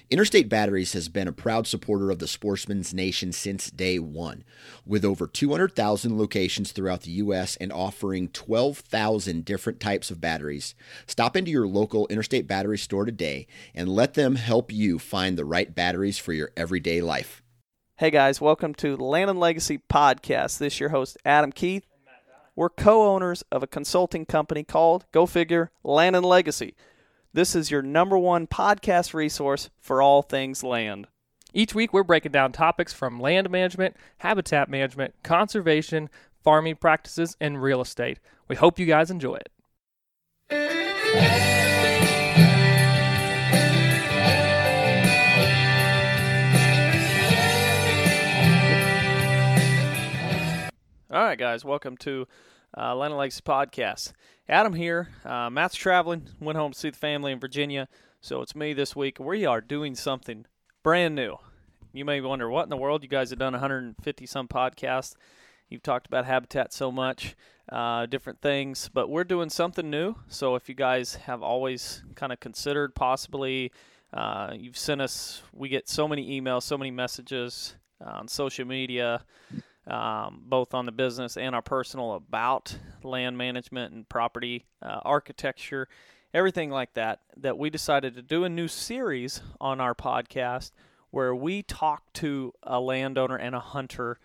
Interstate Batteries has been a proud supporter of the Sportsman's Nation since day one. With over 200,000 locations throughout the U.S. and offering 12,000 different types of batteries, stop into your local Interstate Battery store today and let them help you find the right batteries for your everyday life. Hey guys, welcome to the Land and Legacy Podcast. This is your host, Adam Keith. We're co-owners of a consulting company called, go figure, Land and Legacy. This is your number one podcast resource for all things land. Each week, we're breaking down topics from land management, habitat management, conservation, farming practices, and real estate. We hope you guys enjoy it. All right, guys, welcome to Land and Legacy Podcast. Adam here. Matt's traveling, went home to see the family in Virginia, so it's me this week. We are doing something brand new. You may wonder, what in the world? You guys have done 150-some podcasts. You've talked about habitat so much, different things, but we're doing something new. So if you guys have always kind of considered possibly, you've sent us, we get so many emails, so many messages on social media, both on the business and our personal, about land management and property, architecture, everything like that, that we decided to do a new series on our podcast where we talk to a landowner and a hunter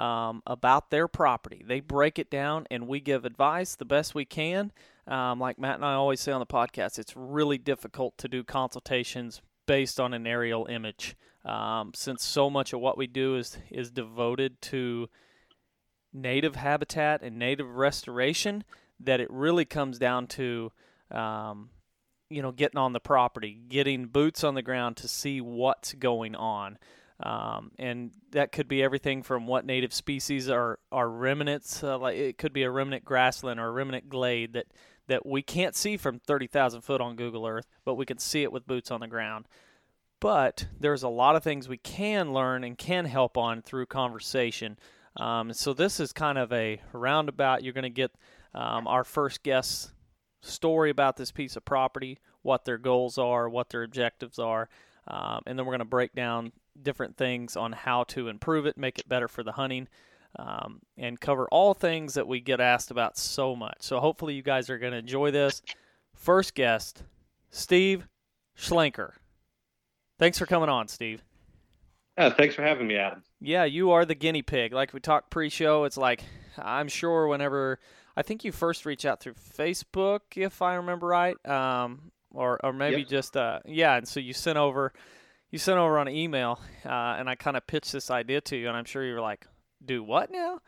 about their property. They break it down and we give advice the best we can. Like Matt and I always say on the podcast, it's really difficult to do consultations based on an aerial image. Since so much of what we do is devoted to native habitat and native restoration, that it really comes down to, getting on the property, getting boots on the ground to see what's going on. And that could be everything from what native species are remnants, like it could be a remnant grassland or a remnant glade that we can't see from 30,000 foot on Google Earth, but we can see it with boots on the ground. But there's a lot of things we can learn and can help on through conversation. So this is kind of a roundabout. You're going to get our first guest's story about this piece of property, what their goals are, what their objectives are, and then we're going to break down different things on how to improve it, make it better for the hunting, and cover all things that we get asked about so much. So hopefully you guys are going to enjoy this. First guest, Steve Schlenker. Thanks for coming on, Steve. Thanks for having me, Adam. Yeah, you are the guinea pig. Like we talked pre-show, it's like, I'm sure whenever, I think you first reached out through Facebook, if I remember right, or maybe Yep. just, and so you sent over on an email, and I kind of pitched this idea to you, and I'm sure you were like, do what now?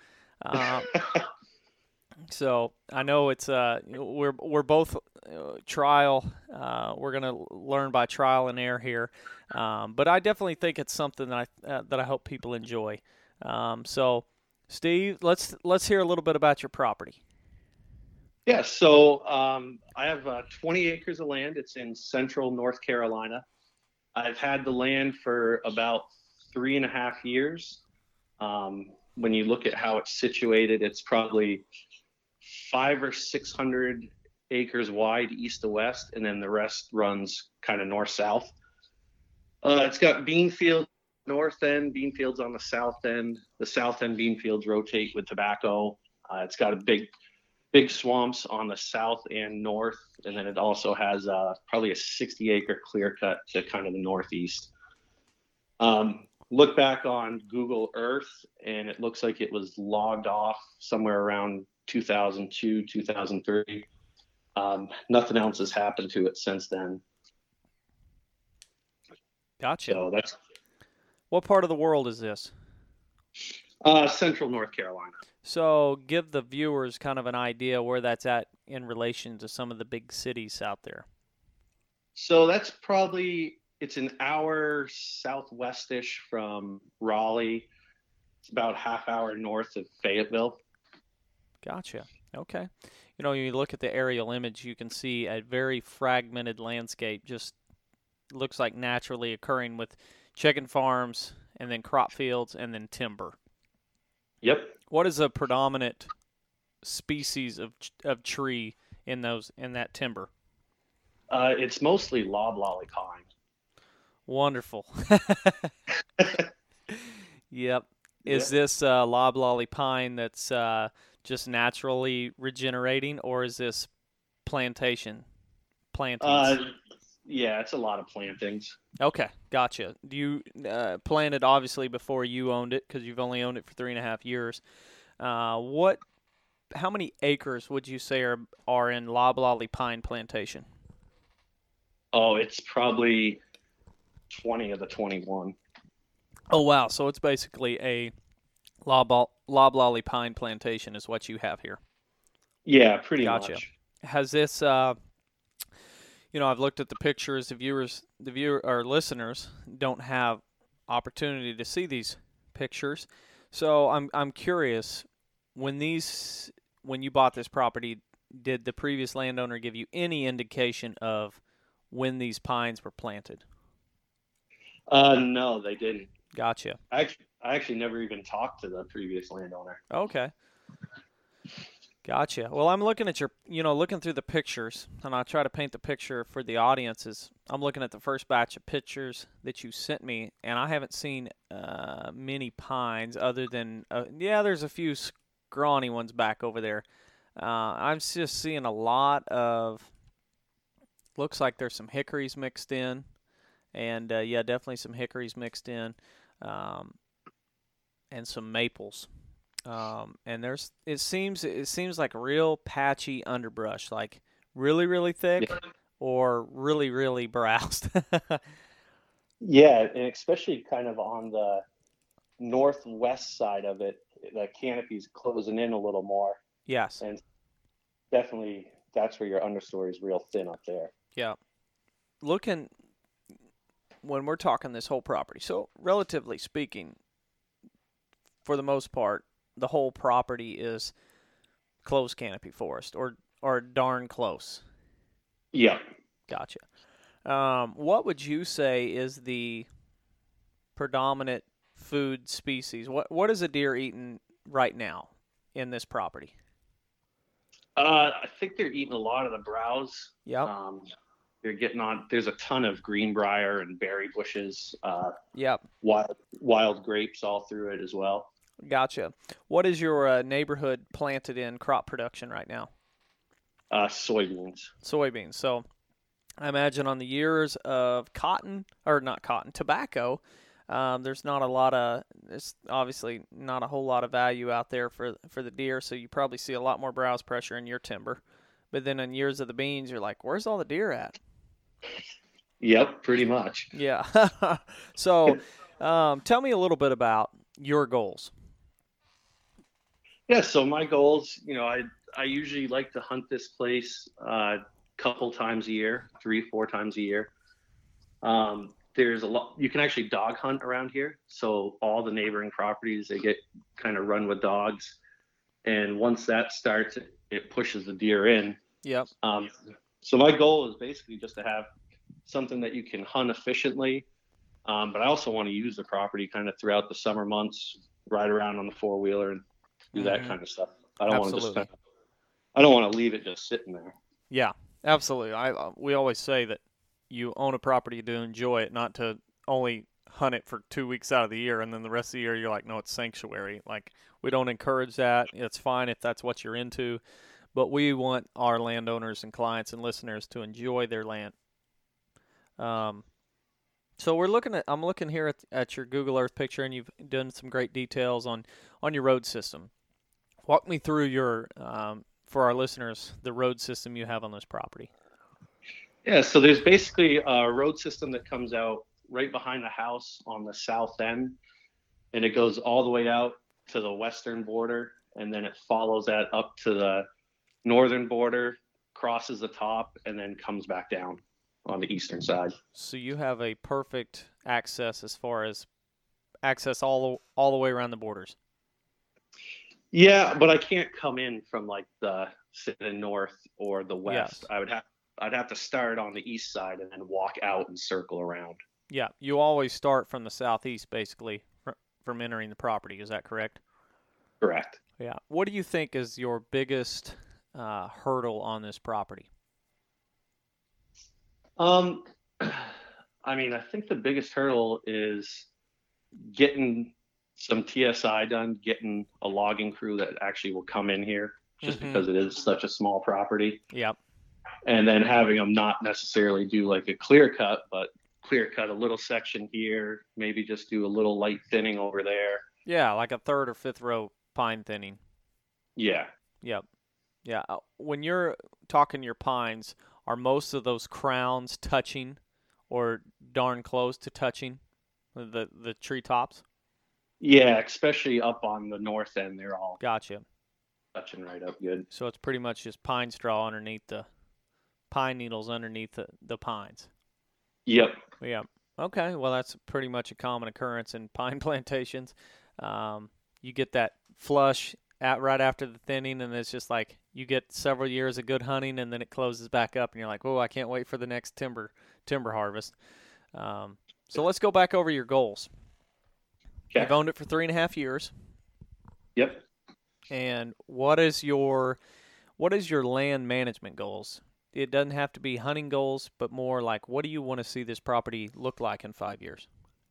So I know it's we're both trial. We're gonna learn by trial and error here, but I definitely think it's something that I hope people enjoy. So, Steve, let's hear a little bit about your property. Yeah, so I have 20 acres of land. It's in central North Carolina. I've had the land for about 3.5 years. When you look at how it's situated, it's probably 500 or 600 acres wide east to west, and then the rest runs kind of north-south. It's got bean fields north end, bean fields on the south end. The south end bean fields rotate with tobacco. It's got a big swamps on the south and north, and then it also has probably a 60-acre clear cut to kind of the northeast. Look back on Google Earth, and it looks like it was logged off somewhere around 2002, 2003. Nothing else has happened to it since then. Gotcha. So that's What part of the world is this? central North Carolina. So give the viewers kind of an idea where that's at in relation to some of the big cities out there. So that's it's an hour southwestish from Raleigh. It's about half hour north of Fayetteville. Gotcha. Okay. When you look at the aerial image, you can see a very fragmented landscape, just looks like naturally occurring with chicken farms and then crop fields and then timber. Yep. What is a predominant species of tree in that timber? It's mostly loblolly pine. Wonderful. Yep. Is Yeah. this loblolly pine that's just naturally regenerating, or is this plantings? Uh, yeah, it's a lot of plantings. Okay, gotcha. Do you planted obviously before you owned it because you've only owned it for 3.5 years? What? How many acres would you say are in loblolly pine plantation? Oh, it's probably 20 of the 21. Oh wow! So it's basically a loblolly pine plantation is what you have here. Yeah, pretty Gotcha. much. Has this? I've looked at the pictures. The viewer or listeners don't have opportunity to see these pictures, so I'm curious. When you bought this property, did the previous landowner give you any indication of when these pines were planted? No, they didn't. Gotcha. I actually never even talked to the previous landowner. Okay. Gotcha. Well, I'm looking at looking through the pictures, and I'll try to paint the picture for the audiences. I'm looking at the first batch of pictures that you sent me, and I haven't seen many pines other than, there's a few scrawny ones back over there. I'm just seeing a lot of, looks like there's some hickories mixed in, and definitely some hickories mixed in, and some maples. And it seems like real patchy underbrush, like really, really thick Yeah. or really, really browsed. Yeah, and especially kind of on the northwest side of it, the canopy's closing in a little more, Yes. and definitely that's where your understory is real thin up there. Yeah. Looking when we're talking this whole property, so relatively speaking, for the most part, the whole property is closed canopy forest or darn close. Yeah. Gotcha. What would you say is the predominant food species? What is a deer eating right now in this property? I think they're eating a lot of the browse. Yep. They're getting on. There's a ton of greenbrier and berry bushes. Yep. Wild grapes all through it as well. Gotcha. What is your neighborhood planted in crop production right now? Soybeans. Soybeans. So I imagine on the years of tobacco, there's obviously not a whole lot of value out there for the deer, so you probably see a lot more browse pressure in your timber. But then in years of the beans, you're like, where's all the deer at? Yep, pretty much. Yeah. So tell me a little bit about your goals. Yeah, so my goals, I usually like to hunt this place a couple times a year, 3-4 times a year. There's a lot, you can actually dog hunt around here. So all the neighboring properties, they get kind of run with dogs. And once that starts, it pushes the deer in. Yep. So my goal is basically just to have something that you can hunt efficiently. But I also want to use the property kind of throughout the summer months, ride around on the 4-wheeler and do that kind of stuff. I don't want to just I don't want to leave it just sitting there. Yeah, absolutely. We always say that you own a property to enjoy it, not to only hunt it for 2 weeks out of the year, and then the rest of the year you're like, no, it's sanctuary. Like, we don't encourage that. It's fine if that's what you're into, but we want our landowners and clients and listeners to enjoy their land. So I'm looking here at your Google Earth picture, and you've done some great details on your road system. Walk me through for our listeners, the road system you have on this property. Yeah, so there's basically a road system that comes out right behind the house on the south end, and it goes all the way out to the western border, and then it follows that up to the northern border, crosses the top, and then comes back down on the eastern side. So you have a perfect access as far as access all the way around the borders. Yeah, but I can't come in from like the north or the west. Yes. I'd have to start on the east side and then walk out and circle around. Yeah, you always start from the southeast, basically, from entering the property. Is that correct? Correct. Yeah. What do you think is your biggest hurdle on this property? I I mean, I think the biggest hurdle is getting some TSI done, getting a logging crew that actually will come in here just because it is such a small property. Yep. And then having them not necessarily do like a clear cut, but clear cut a little section here, maybe just do a little light thinning over there. Yeah, like a third or fifth row pine thinning. Yeah. Yep. Yeah. When you're talking your pines, are most of those crowns touching or darn close to touching the treetops? Yeah, especially up on the north end, they're all Gotcha. touching right up good. So it's pretty much just pine straw underneath the pine needles underneath the pines. Yep. Yeah. Okay. Well, that's pretty much a common occurrence in pine plantations. You get that flush right after the thinning, and it's just like you get several years of good hunting, and then it closes back up, and you're like, oh, I can't wait for the next timber harvest. So let's go back over your goals. Okay. You've owned it for 3.5 years. Yep. And what is your land management goals? It doesn't have to be hunting goals, but more like, what do you want to see this property look like in 5 years?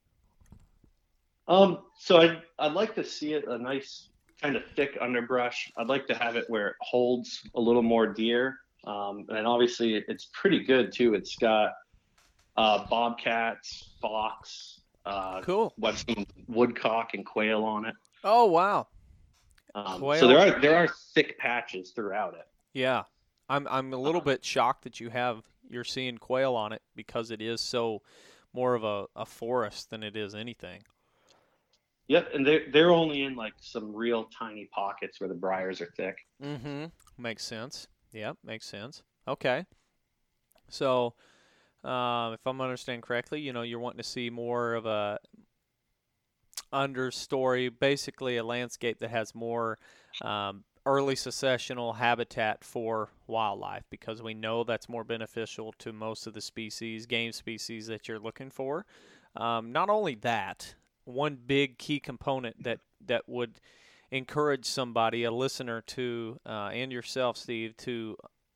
So I'd like to see it a nice kind of thick underbrush. I'd like to have it where it holds a little more deer. And obviously it's pretty good too. It's got bobcats, fox, Cool. Western woodcock and quail on it. Oh, wow. So there are thick patches throughout it. Yeah. I'm a little bit shocked that you're seeing quail on it because it is so more of a forest than it is anything. Yep, and they're only in like some real tiny pockets where the briars are thick. Mm-hmm. Makes sense. Yeah, makes sense. Okay. So, if I'm understanding correctly, you're wanting to see more of a understory, basically a landscape that has more early successional habitat for wildlife, because we know that's more beneficial to most of the game species that you're looking for. Not only that, one big key component that would encourage somebody, a listener to, and yourself, Steve, to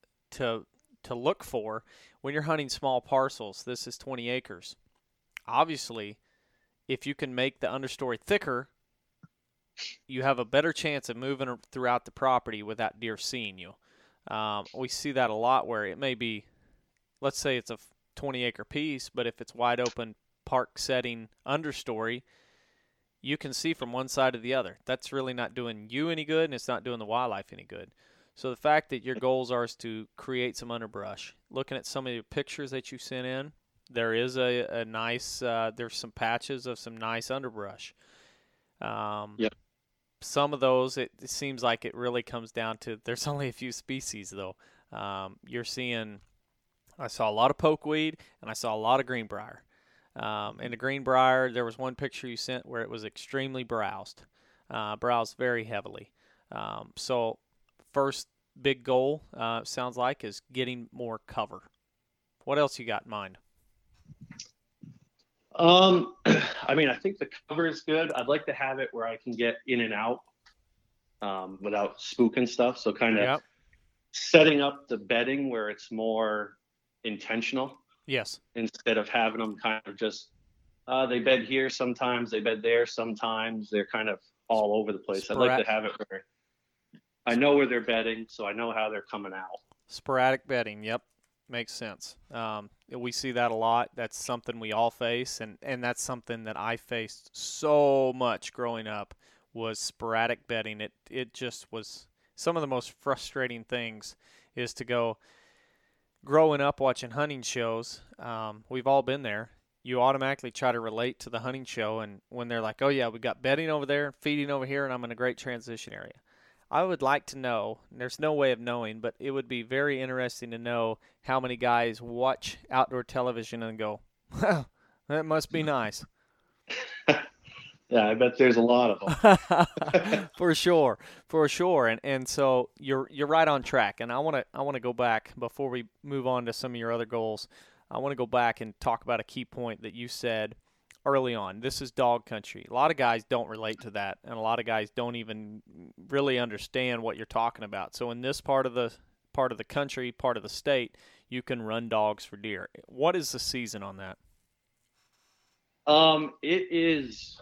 look for when you're hunting small parcels. This is 20 acres. Obviously, if you can make the understory thicker, you have a better chance of moving throughout the property without deer seeing you. We see that a lot where it may be, let's say it's a 20-acre piece, but if it's wide open park setting understory, you can see from one side to the other. That's really not doing you any good, and it's not doing the wildlife any good. So the fact that your goals are to create some underbrush, looking at some of your pictures that you sent in, there is a nice, there's some patches of some nice underbrush. Yep. Some of those, it seems like it really comes down to, there's only a few species though. You're seeing, I saw a lot of pokeweed and I saw a lot of greenbrier. And the greenbrier, there was one picture you sent where it was extremely browsed very heavily. So first big goal, sounds like, is getting more cover. What else you got in mind? I mean, I think the cover is good. I'd like to have it where I can get in and out without spooking stuff. So kind of setting up the bedding where it's more intentional. Yes. Instead of having them kind of just, they bed here sometimes, they bed there sometimes. They're kind of all over the place. I'd like to have it where I know where they're bedding, so I know how they're coming out. Sporadic bedding, yep. Makes sense. We see that a lot. That's something we all face, and that's something that I faced so much growing up was sporadic bedding. It just was some of the most frustrating things is to go growing up watching hunting shows. We've all been there. You automatically try to relate to the hunting show, and when they're like, oh yeah, we got bedding over there, feeding over here, and I'm in a great transition area. I would like to know, and there's no way of knowing, but it would be very interesting to know how many guys watch outdoor television and go, well, that must be nice. Yeah, I bet there's a lot of them. For sure. And so you're right on track. And I want to go back before we move on to some of your other goals. I want to go back and talk about a key point that you said early on. This is dog country. A lot of guys don't relate to that, and a lot of guys don't even really understand what you're talking about. So in this part of the country, part of the state, you can run dogs for deer. What is the season on that? It is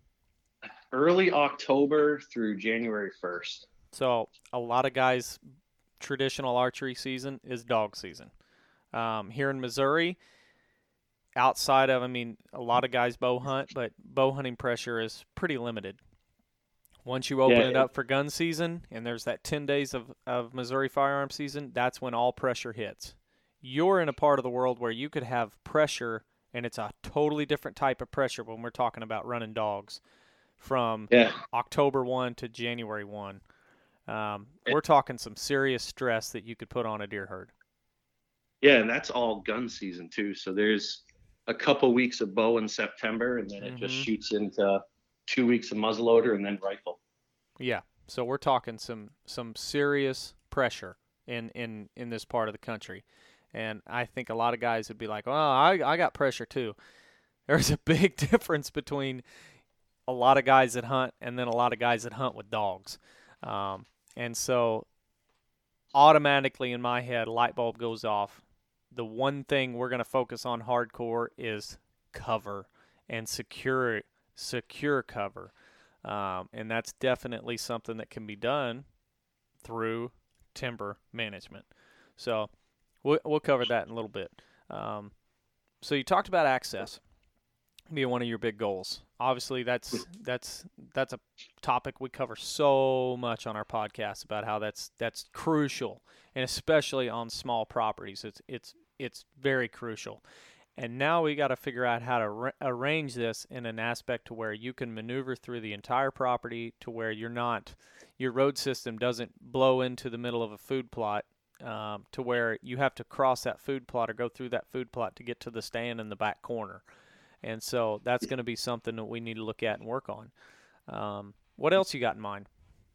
early October through January 1st. So a lot of guys' traditional archery season is dog season. Here in Missouri, outside of, a lot of guys bow hunt, but bow hunting pressure is pretty limited. Once you open it up for gun season, and there's that 10 days of Missouri firearm season, that's when all pressure hits. You're in a part of the world where you could have pressure, and it's a totally different type of pressure when we're talking about running dogs from October 1 to January 1. We're talking some serious stress that you could put on a deer herd. Yeah, and that's all gun season too. So there's a couple weeks of bow in September, and then it just shoots into 2 weeks of muzzleloader and then rifle. Yeah, so we're talking some serious pressure in this part of the country. And I think a lot of guys would be like, well, I got pressure too. There's a big difference between a lot of guys that hunt and then a lot of guys that hunt with dogs. And so automatically in my head, a light bulb goes off. The one thing we're going to focus on hardcore is cover and secure cover. And that's definitely something that can be done through timber management. So we'll cover that in a little bit. So you talked about access being one of your big goals. Obviously, that's a topic we cover so much on our podcast about how that's crucial, and especially on small properties, it's very crucial. And now we got to figure out how to arrange this in an aspect to where you can maneuver through the entire property to where your road system doesn't blow into the middle of a food plot, to where you have to cross that food plot or go through that food plot to get to the stand in the back corner. And so that's going to be something that we need to look at and work on. What else you got in mind?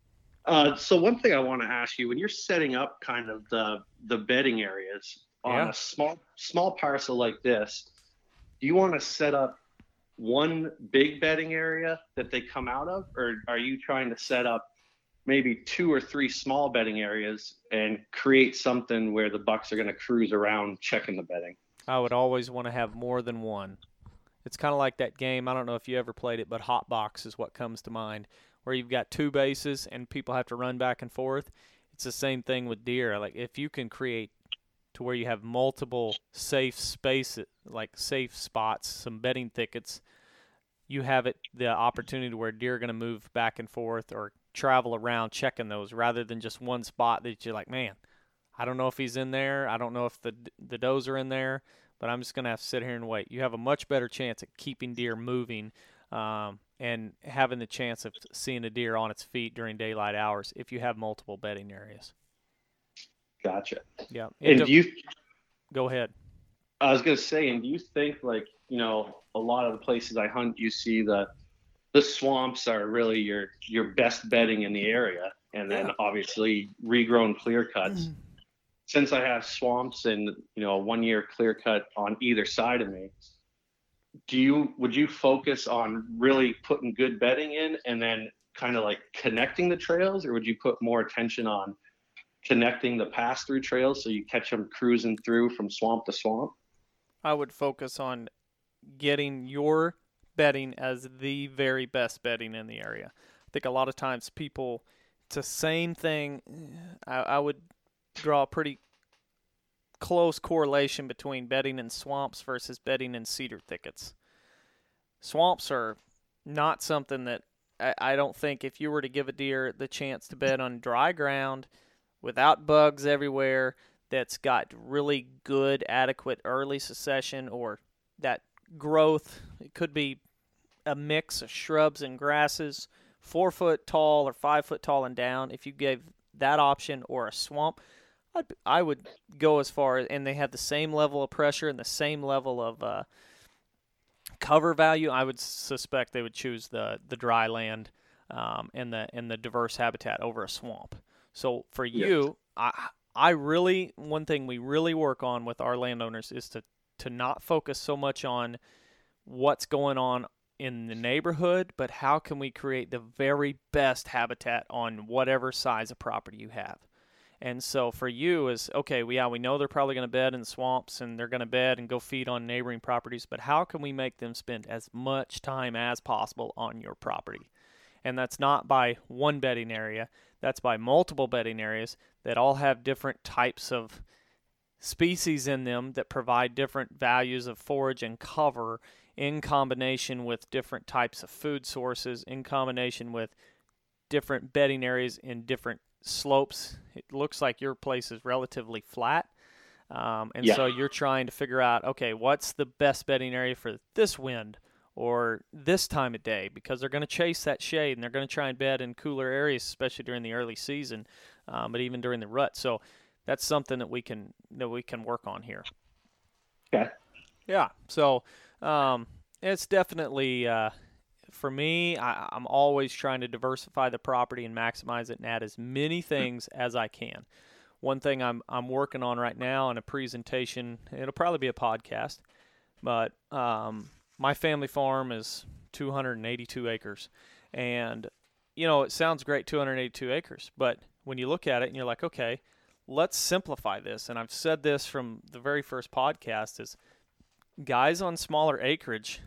So one thing I want to ask you, when you're setting up kind of the bedding areas on a small parcel like this, do you want to set up one big bedding area that they come out of, or are you trying to set up maybe 2 or 3 small bedding areas and create something where the bucks are going to cruise around checking the bedding? I would always want to have more than one. It's kind of like that game, I don't know if you ever played it, but Hot Box is what comes to mind, where you've got 2 bases and people have to run back and forth. It's the same thing with deer. Like if you can create to where you have multiple safe spaces, like safe spots, some bedding thickets, you have the opportunity where deer are going to move back and forth or travel around checking those rather than just one spot that you're like, man, I don't know if he's in there. I don't know if the does are in there. But I'm just going to have to sit here and wait. You have a much better chance at keeping deer moving and having the chance of seeing a deer on its feet during daylight hours if you have multiple bedding areas. Gotcha. Yeah. And go ahead. I was going to say, and do you think, like, a lot of the places I hunt, you see the swamps are really your best bedding in the area, and then obviously regrown clear cuts. Since I have swamps and a 1 year clear cut on either side of me, would you focus on really putting good bedding in and then kind of like connecting the trails, or would you put more attention on connecting the pass through trails so you catch them cruising through from swamp to swamp? I would focus on getting your bedding as the very best bedding in the area. I think a lot of times it's the same thing. I would draw a pretty close correlation between bedding in swamps versus bedding in cedar thickets. Swamps are not something that I don't think, if you were to give a deer the chance to bed on dry ground without bugs everywhere, that's got really good, adequate early succession or that growth. It could be a mix of shrubs and grasses, 4 foot tall or 5 foot tall and down. If you gave that option, or a swamp, I would go as far as, and they have the same level of pressure and the same level of cover value, I would suspect they would choose the dry land and the diverse habitat over a swamp. So for you, I really, one thing we really work on with our landowners is to not focus so much on what's going on in the neighborhood, but how can we create the very best habitat on whatever size of property you have. And so for you is, okay, we know they're probably going to bed in the swamps and they're going to bed and go feed on neighboring properties, but how can we make them spend as much time as possible on your property? And that's not by one bedding area. That's by multiple bedding areas that all have different types of species in them that provide different values of forage and cover in combination with different types of food sources, in combination with different bedding areas in different slopes. It looks like your place is relatively flat. So you're trying to figure out, okay, what's the best bedding area for this wind or this time of day, because they're going to chase that shade and they're going to try and bed in cooler areas, especially during the early season, but even during the rut. So that's something that we can work on here. Okay. Yeah. So it's definitely for me. I'm always trying to diversify the property and maximize it and add as many things as I can. One thing I'm working on right now in a presentation. It'll probably be a podcast, but my family farm is 282 acres, and it sounds great, 282 acres, but when you look at it and you're like, okay, let's simplify this. And I've said this from the very first podcast is guys on smaller acreage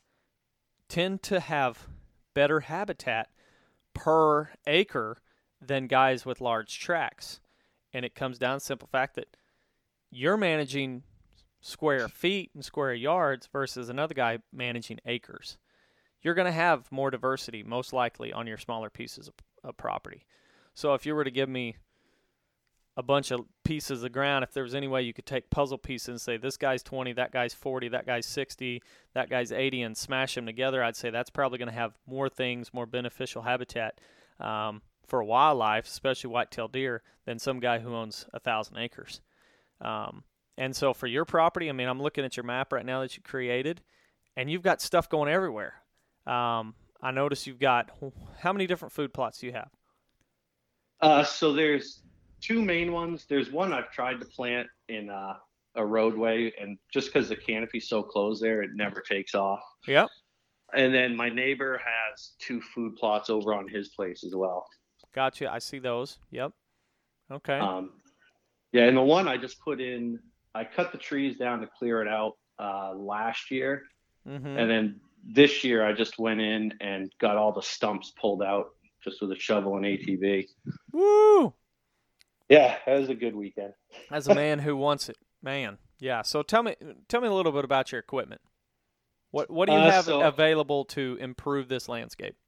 tend to have better habitat per acre than guys with large tracts. And it comes down to the simple fact that you're managing square feet and square yards versus another guy managing acres. You're going to have more diversity, most likely, on your smaller pieces of property. So if you were to give me a bunch of pieces of ground, if there was any way you could take puzzle pieces and say, this guy's 20, that guy's 40, that guy's 60, that guy's 80, and smash them together, I'd say that's probably going to have more things, more beneficial habitat for wildlife, especially white-tailed deer, than some guy who owns 1,000 acres. And so for your property, I'm looking at your map right now that you created, and you've got stuff going everywhere. I notice you've got, how many different food plots do you have? So there's two main ones. There's one I've tried to plant in a roadway, and just because the canopy's so close there, it never takes off. Yep. And then my neighbor has two food plots over on his place as well. Gotcha. I see those. Yep. Okay. Yeah, and the one I just put in, I cut the trees down to clear it out last year. Mm-hmm. And then this year I just went in and got all the stumps pulled out just with a shovel and ATV. Woo! Yeah, that was a good weekend. As a man who wants it, man. Yeah. So tell me a little bit about your equipment. What do you have available to improve this landscape?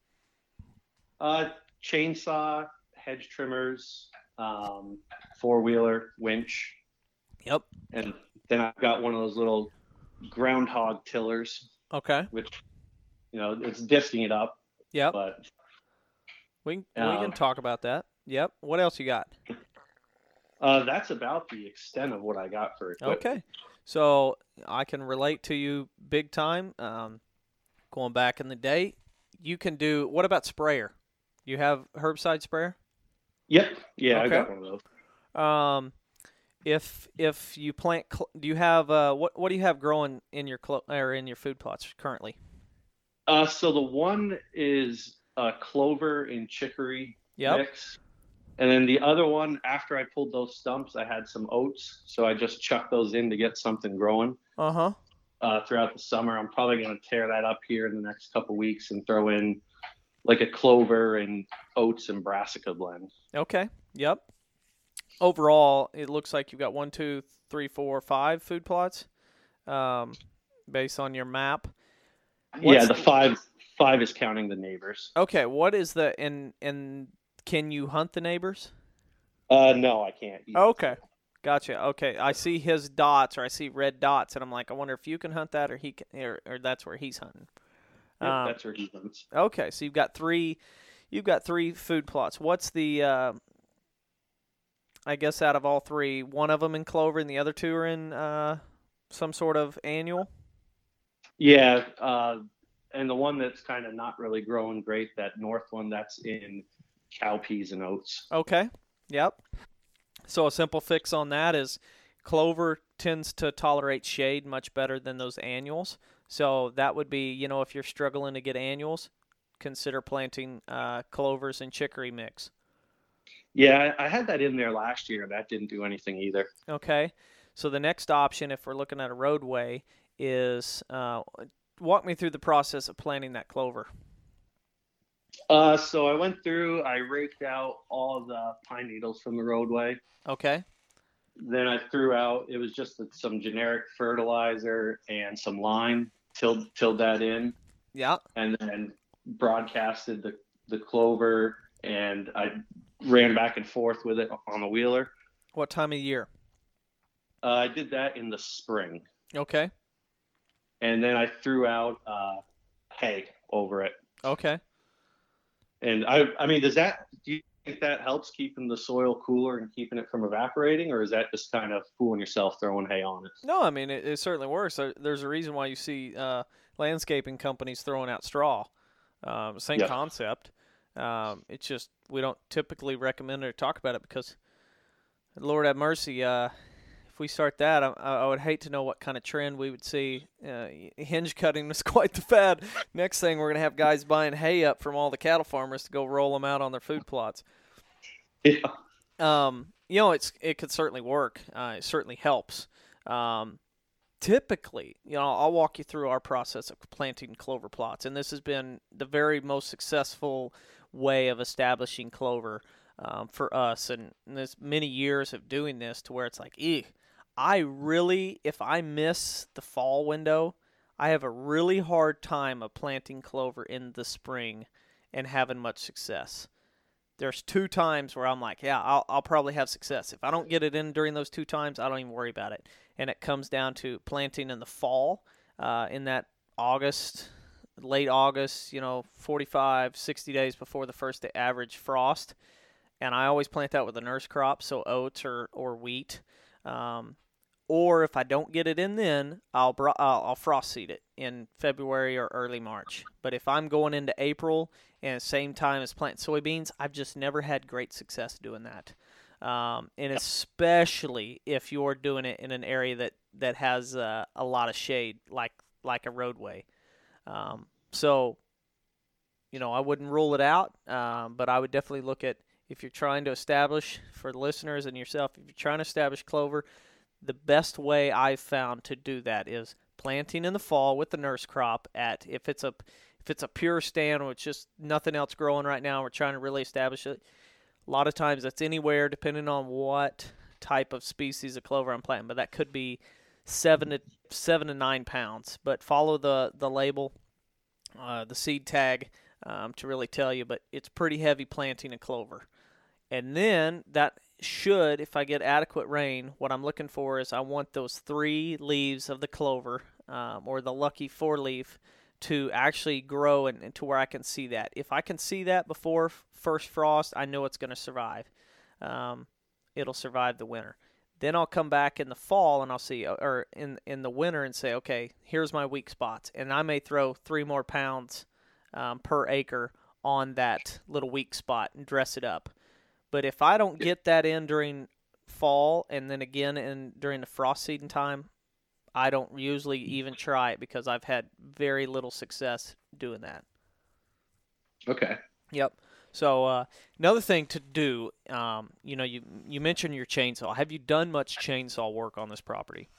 Chainsaw, hedge trimmers, four-wheeler, winch. Yep. And then I've got one of those little groundhog tillers. Okay. Which, it's disking it up. Yep. But we can talk about that. Yep. What else you got? That's about the extent of what I got for equipment. Okay. So I can relate to you big time. Going back in the day, you can do. What about sprayer? You have herbicide sprayer? Yep. Yeah, okay. I got one of those. If you plant, do you have what do you have growing in your in your food plots currently? So the one is clover and chicory yep. mix. And then the other one, after I pulled those stumps, I had some oats. So I just chucked those in to get something growing. Uh-huh. Throughout the summer. I'm probably going to tear that up here in the next couple weeks and throw in like a clover and oats and brassica blend. Okay. Yep. Overall, it looks like you've got 1, 2, 3, 4, 5 food plots based on your map. The five is counting the neighbors. Okay. What is the, and can you hunt the neighbors? No, I can't. Okay. Gotcha. Okay. I see his dots, or I see red dots, and I'm like, I wonder if you can hunt that, or he can, or that's where he's hunting. Yep, that's where he hunts. Okay. So you've got three food plots. What's the, I guess out of all three, one of them in clover and the other two are in some sort of annual? Yeah. And the one that's kind of not really growing great, that north one, that's in cowpeas and oats. Okay. Yep. So a simple fix on that is clover tends to tolerate shade much better than those annuals. So that would be, if you're struggling to get annuals, consider planting clovers and chicory mix. Yeah, I had that in there last year. That didn't do anything either. Okay. So the next option, if we're looking at a roadway, is walk me through the process of planting that clover. So I went through, I raked out all the pine needles from the roadway. Okay. Then I threw out, it was just some generic fertilizer and some lime, tilled that in, Yeah. and then broadcasted the clover, and I ran back and forth with it on the wheeler. What time of year? I did that in the spring. Okay. And then I threw out hay over it. Okay. And I mean, do you think that helps keeping the soil cooler and keeping it from evaporating, or is that just kind of fooling yourself throwing hay on it? No, I mean, it certainly works. There's a reason why you see landscaping companies throwing out straw. Same concept. It's just we don't typically recommend it or talk about it because, Lord have mercy, if we start that, I would hate to know what kind of trend we would see. Hinge cutting was quite the fad. Next thing, we're going to have guys buying hay up from all the cattle farmers to go roll them out on their food plots. Yeah. It could certainly work. It certainly helps. Typically, I'll walk you through our process of planting clover plots, and this has been the very most successful way of establishing clover for us, and there's many years of doing this to where it's like, if I miss the fall window, I have a really hard time of planting clover in the spring and having much success. There's 2 times where I'm like, yeah, I'll probably have success. If I don't get it in during those 2 times, I don't even worry about it. And it comes down to planting in the fall, in that late August, 45, 60 days before the first average frost. And I always plant that with a nurse crop, so oats or wheat. Or if I don't get it in then, I'll frost seed it in February or early March. But if I'm going into April and at the same time as planting soybeans, I've just never had great success doing that. And especially if you're doing it in an area that has a lot of shade, like a roadway. So, I wouldn't rule it out, but I would definitely look at, if you're trying to establish, for the listeners and yourself, if you're trying to establish clover, the best way I've found to do that is planting in the fall with the nurse crop if it's a pure stand with just nothing else growing right now, we're trying to really establish it. A lot of times that's anywhere, depending on what type of species of clover I'm planting, but that could be 7 to 9 pounds. But follow the label, the seed tag, to really tell you. But it's pretty heavy planting of clover. And then that should, if I get adequate rain, what I'm looking for is I want those 3 leaves of the clover, or the lucky 4-leaf, to actually grow and to where I can see that. If I can see that before first frost, I know it's going to survive. It'll survive the winter. Then I'll come back in the fall and I'll see, or in the winter, and say, okay, here's my weak spots. And I may throw 3 more pounds per acre on that little weak spot and dress it up. But if I don't get that in during fall and then again during the frost seeding time, I don't usually even try it because I've had very little success doing that. Okay. Yep. So another thing to do, you mentioned your chainsaw. Have you done much chainsaw work on this property?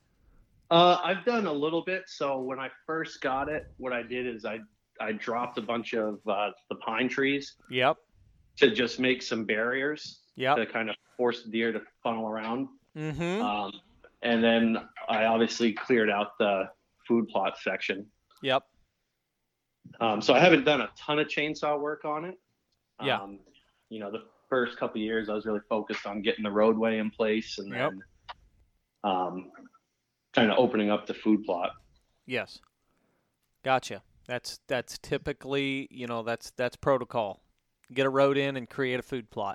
I've done a little bit. So when I first got it, what I did is I dropped a bunch of the pine trees. Yep. To just make some barriers. Yep. To kind of force the deer to funnel around. Mm-hmm. And then I obviously cleared out the food plot section. Yep. So I haven't done a ton of chainsaw work on it. Yeah. The first couple of years I was really focused on getting the roadway in place and then kind of opening up the food plot. Yes. Gotcha. That's typically, that's protocol. Get a road in and create a food plot,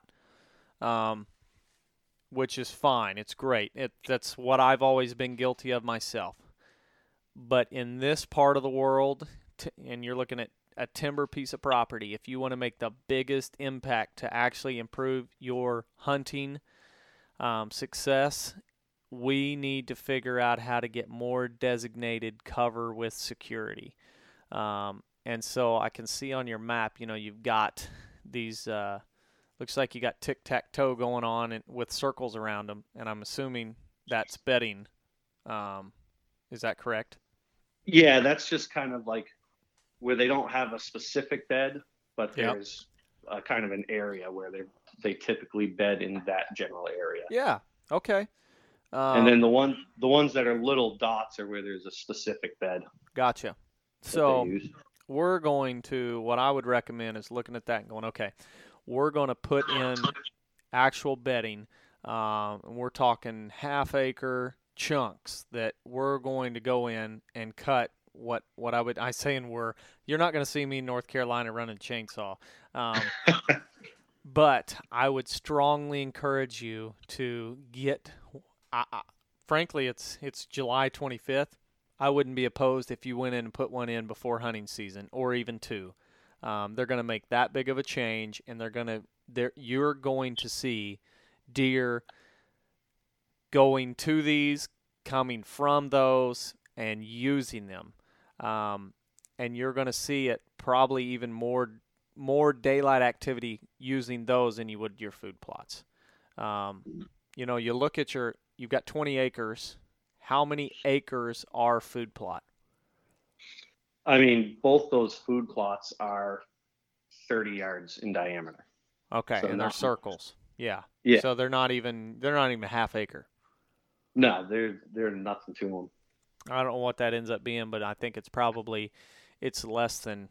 which is fine. It's great. That's what I've always been guilty of myself. But in this part of the world, and you're looking at a timber piece of property, if you want to make the biggest impact to actually improve your hunting success, we need to figure out how to get more designated cover with security. And so I can see on your map, you've got these looks like you got tic-tac-toe going on with circles around them, and I'm assuming that's bedding. Is that correct? Yeah, that's just kind of like where they don't have a specific bed, but there's a kind of an area where they typically bed in that general area. Yeah. Okay. And then the ones that are little dots are where there's a specific bed. Gotcha. So we're going to, what I would recommend is looking at that and going, okay, we're going to put in actual bedding. We're talking half-acre chunks that we're going to go in and cut you're not going to see me in North Carolina running a chainsaw. But I would strongly encourage you to get, frankly, it's July 25th. I wouldn't be opposed if you went in and put one in before hunting season, or even two. They're going to make that big of a change, and you're going to see deer going to these, coming from those, and using them. And you're going to see it probably even more daylight activity using those than you would your food plots. You look at you've got 20 acres. How many acres are food plot? I mean, both those food plots are 30 yards in diameter. Okay, so and they're circles. Yeah. Yeah. So they're not even a half acre. No, they're nothing to them. I don't know what that ends up being, but I think it's less than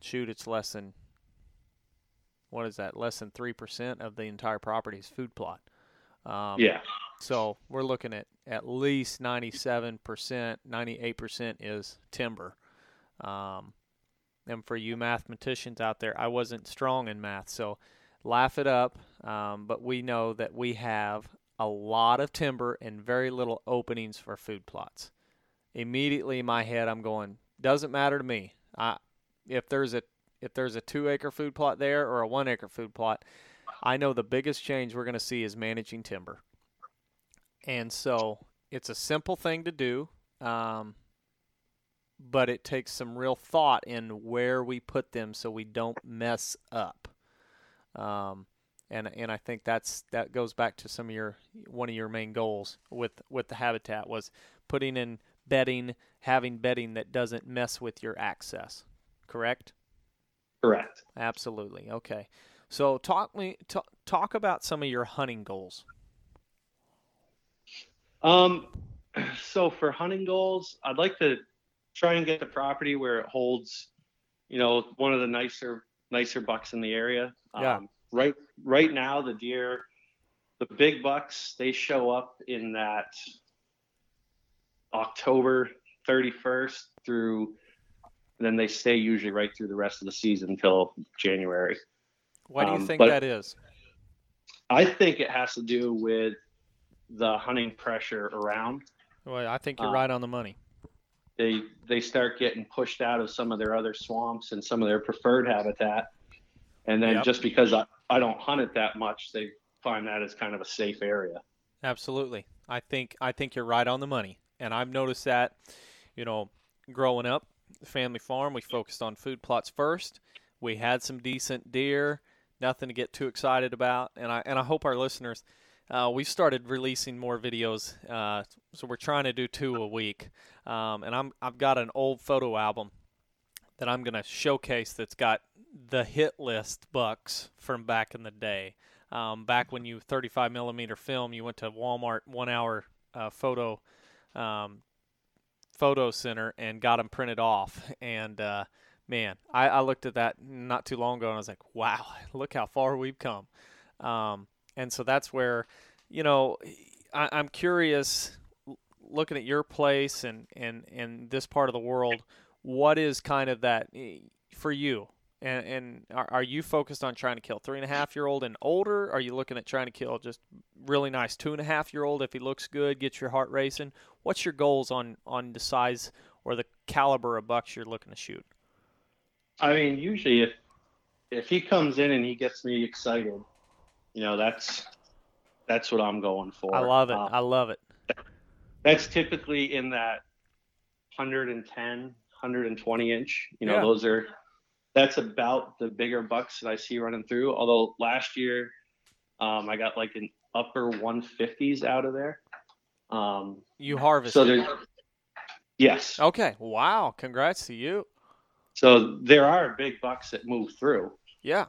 what is that? Less than 3% of the entire property's food plot. Yeah. So we're looking at least 97%, 98% is timber. And for you mathematicians out there, I wasn't strong in math, so laugh it up. But we know that we have a lot of timber and very little openings for food plots. Immediately in my head, I'm going, doesn't matter to me. If there's a 2-acre food plot there or a 1-acre food plot, I know the biggest change we're going to see is managing timber. And so it's a simple thing to do, but it takes some real thought in where we put them so we don't mess up. And I think that goes back to one of your main goals with the habitat was putting in bedding, having bedding that doesn't mess with your access. Correct? Correct. Absolutely. Okay. So talk about some of your hunting goals. So for hunting goals, I'd like to try and get the property where it holds, one of the nicer bucks in the area. Yeah. Right now, the deer, the big bucks, they show up in that October 31st through, and then they stay usually right through the rest of the season until January. Why do you think that is? I think it has to do with the hunting pressure around. Well, I think you're right on the money. They start getting pushed out of some of their other swamps and some of their preferred habitat. And then just because I don't hunt it that much, they find that as kind of a safe area. Absolutely. I think you're right on the money. And I've noticed that, growing up, family farm, we focused on food plots first. We had some decent deer, nothing to get too excited about. And I hope our listeners, we started releasing more videos. So we're trying to do 2 a week. And I've got an old photo album that I'm going to showcase that's got the hit list bucks from back in the day. Back when 35 millimeter film, you went to Walmart 1 hour photo center and got them printed off. And man, I looked at that not too long ago and I was like, wow, look how far we've come. And so that's where, I'm curious, looking at your place and this part of the world, what is kind of that for you? And are you focused on trying to kill 3.5-year-old and older? Are you looking at trying to kill just really nice 2.5-year-old if he looks good, gets your heart racing? What's your goals on the size or the caliber of bucks you're looking to shoot? I mean, usually if he comes in and he gets me excited, that's what I'm going for. I love it. I love it. That's typically in that 110, 120 inch. That's about the bigger bucks that I see running through. Although last year, I got like an upper 150s out of there. You harvested. Yes. Okay. Wow. Congrats to you. So there are big bucks that move through. Yeah.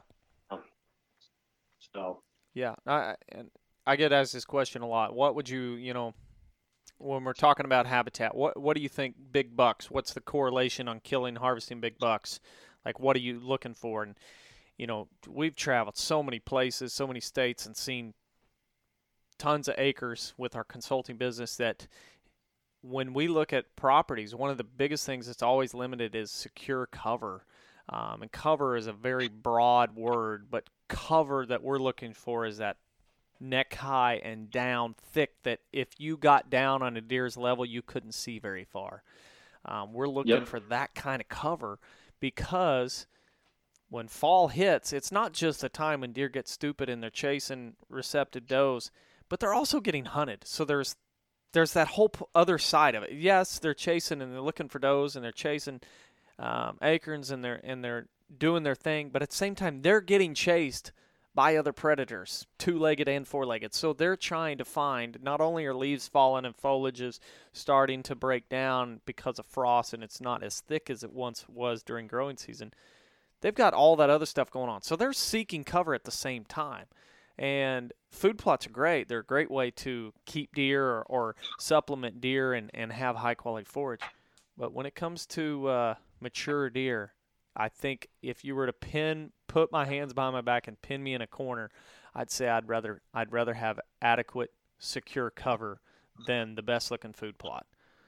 So. Yeah. I get asked this question a lot. What would you, when we're talking about habitat, what do you think big bucks? What's the correlation on killing, harvesting big bucks? Like, what are you looking for? And, we've traveled so many places, so many states, and seen tons of acres with our consulting business that when we look at properties, one of the biggest things that's always limited is secure cover. And cover is a very broad word, but cover that we're looking for is that neck high and down thick that if you got down on a deer's level, you couldn't see very far. We're looking for that kind of cover because when fall hits, it's not just a time when deer get stupid and they're chasing receptive does, but they're also getting hunted. So there's that whole other side of it. Yes, they're chasing and they're looking for does and they're chasing acorns and they're doing their thing, but at the same time they're getting chased by other predators, two-legged and four-legged. So they're trying to find, not only are leaves falling and foliage is starting to break down because of frost and it's not as thick as it once was during growing season, they've got all that other stuff going on. So they're seeking cover at the same time. And food plots are great. They're a great way to keep deer or supplement deer and have high-quality forage. But when it comes to mature deer, I think if you were to put my hands behind my back and pin me in a corner, I'd say I'd rather have adequate, secure cover than the best-looking food plot.